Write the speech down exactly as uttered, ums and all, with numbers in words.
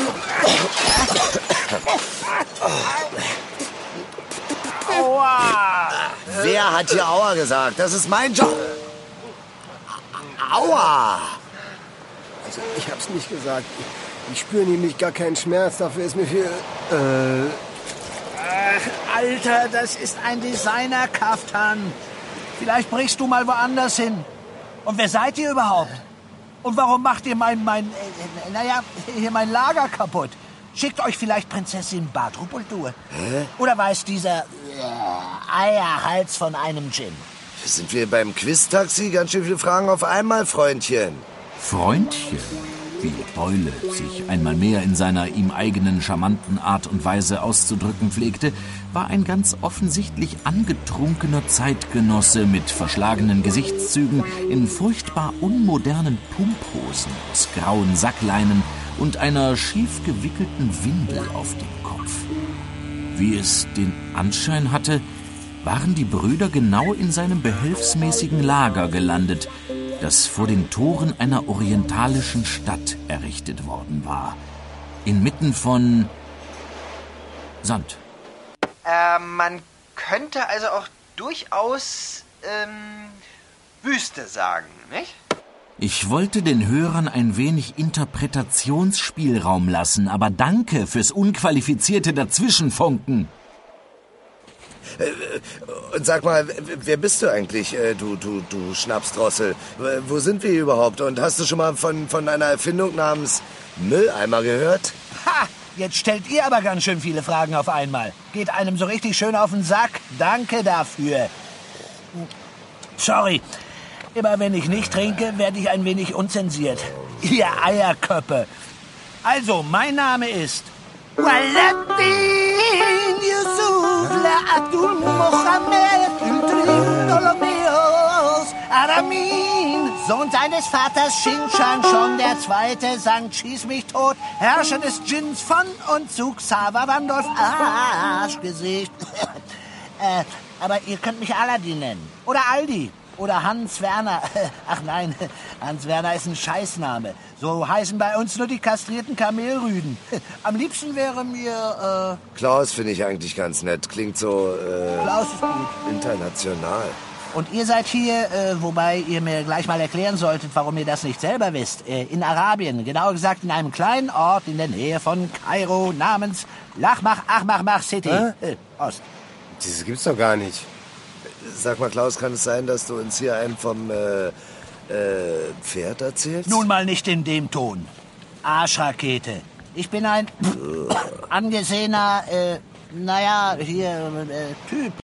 Aua! Wer hat hier Aua gesagt? Das ist mein Job. Aua! Also, ich hab's nicht gesagt. Ich spüre nämlich gar keinen Schmerz. Dafür ist mir viel... Äh... Ach, Alter, das ist ein Designer-Kaftan. Vielleicht brichst du mal woanders hin. Und wer seid ihr überhaupt? Und warum macht ihr mein, mein, äh, naja, hier mein Lager kaputt? Schickt euch vielleicht Prinzessin Badrubuldur? Hä? Oder weiß dieser äh, Eierhals von einem Djinn? Sind wir beim Quiz-Taxi? Ganz schön viele Fragen auf einmal, Freundchen. Freundchen, wie Beule sich einmal mehr in seiner ihm eigenen charmanten Art und Weise auszudrücken pflegte, war ein ganz offensichtlich angetrunkener Zeitgenosse mit verschlagenen Gesichtszügen in furchtbar unmodernen Pumphosen aus grauen Sackleinen und einer schief gewickelten Windel auf dem Kopf. Wie es den Anschein hatte, waren die Brüder genau in seinem behelfsmäßigen Lager gelandet, das vor den Toren einer orientalischen Stadt errichtet worden war. Inmitten von Sand. Äh, man könnte also auch durchaus ähm, Wüste sagen, nicht? Ich wollte den Hörern ein wenig Interpretationsspielraum lassen, aber danke fürs unqualifizierte Dazwischenfunken. Und sag mal, wer bist du eigentlich, du, du, du Schnapsdrossel? Wo sind wir überhaupt? Und hast du schon mal von, von einer Erfindung namens Mülleimer gehört? Ha! Jetzt stellt ihr aber ganz schön viele Fragen auf einmal. Geht einem so richtig schön auf den Sack. Danke dafür. Sorry. Immer wenn ich nicht trinke, werde ich ein wenig unzensiert. Ihr Eierköppe. Also, mein Name ist Waladdin Yusuf La Abdul Mohammed Ptolomäus Aramin, Sohn seines Vaters Shinshan schon der Zweite, Sankt Schieß mich tot, Herrscher des Djinns von und zu Xaver Wandolf Arschgesicht. äh, aber ihr könnt mich Aladdin nennen. Oder Aldi. Oder Hans Werner. Ach nein, Hans Werner ist ein Scheißname. So heißen bei uns nur die kastrierten Kamelrüden. Am liebsten wäre mir, äh... Klaus finde ich eigentlich ganz nett. Klingt so, äh... Klaus ist gut. international. Und ihr seid hier, äh, wobei ihr mir gleich mal erklären solltet, warum ihr das nicht selber wisst, äh, in Arabien. Genauer gesagt in einem kleinen Ort in der Nähe von Kairo namens Lachmach Achmachmach City. Äh, Ost. Das gibt's doch gar nicht. Sag mal, Klaus, kann es sein, dass du uns hier einen vom äh, äh, Pferd erzählst? Nun mal nicht in dem Ton. Arschrakete. Ich bin ein angesehener, äh, naja, hier, äh, Typ.